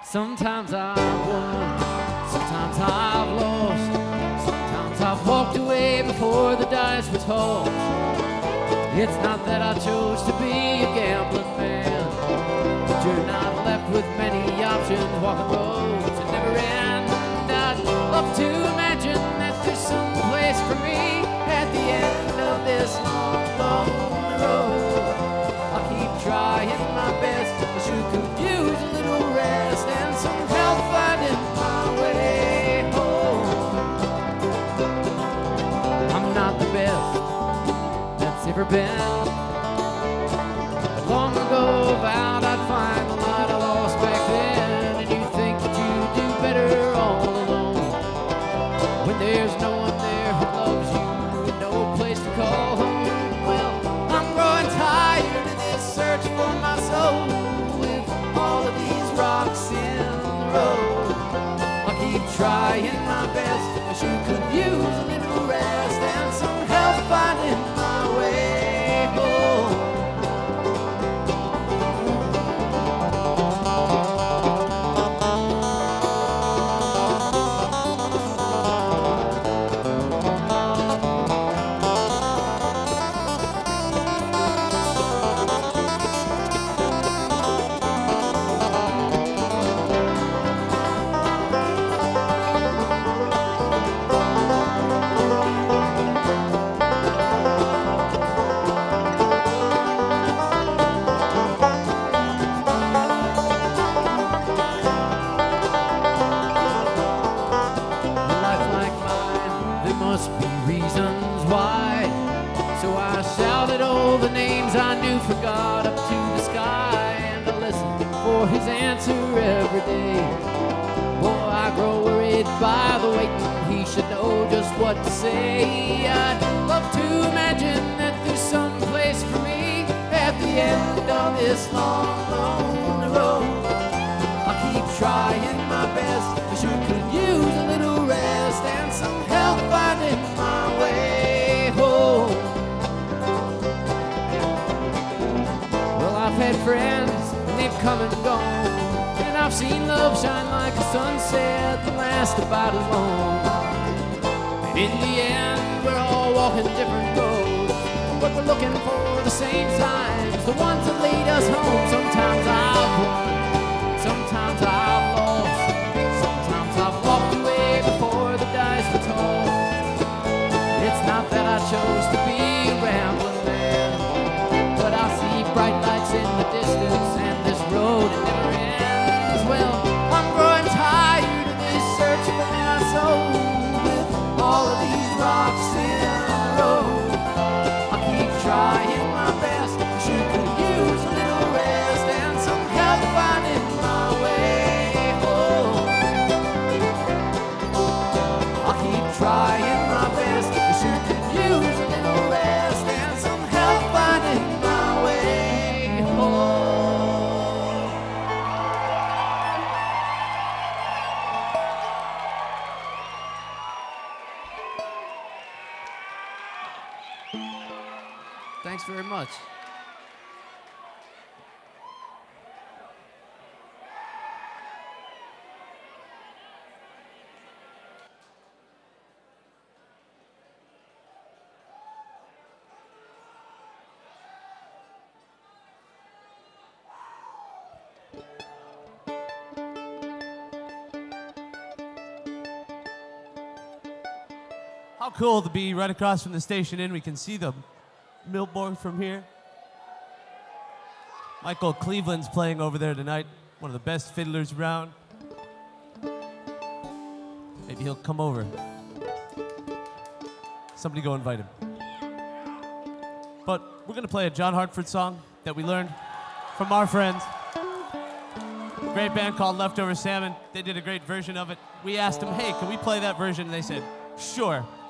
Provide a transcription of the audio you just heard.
Sometimes I've won, sometimes I've lost, sometimes I've walked away before the dice were tossed. It's not that I chose to be a gambling man, but you're not left with many options, walking roads that never end. I'd love to imagine that there's some place for me at the end of this long, long road. I'll keep trying my best, but you could use a little rest and some help finding my way home. I'm not the best that's ever been, but long ago vowed I'd find the light I lost back then. And you think that you do better all alone, when there's no one there who loves you and no place to call home. Well, I'm growing tired of this search for my soul, with all of these rocks in the road. I'll keep trying my best, but you could use a little rest and some help finding my way home. I knew for God up to the sky, and I listened for his answer every day. Boy, I grow worried by the waiting. He should know just what to say. I'd love to imagine that there's some place for me at the end of this long, lonely road. I'll keep trying my best, but you could use a little rest and some help finding my way home. I've had friends, and they've come and gone, and I've seen love shine like a sunset and last about as long. And in the end, we're all walking different roads, but we're looking for the same signs, the ones that lead us home. Sometimes I've won, sometimes I've lost, sometimes I've walked away before the dice were tossed. It's not that I chose to be a rambling man, but I see bright lights in the distance, and this road it never ends. Well, I'm growing tired of this search for my soul, with all of these rocks in the road. I'll keep trying my best, but you could use a little rest and some help finding my way home. I'll keep trying my best, but you could use a little rest and some help finding my way home. Thanks very much. How cool to be right across from the Station Inn. We can see the Millboard from here. Michael Cleveland's playing over there tonight. One of the best fiddlers around. Maybe he'll come over. Somebody go invite him. But we're going to play a John Hartford song that we learned from our friends. A great band called Leftover Salmon. They did a great version of it. We asked them, hey, can we play that version? And they said, sure.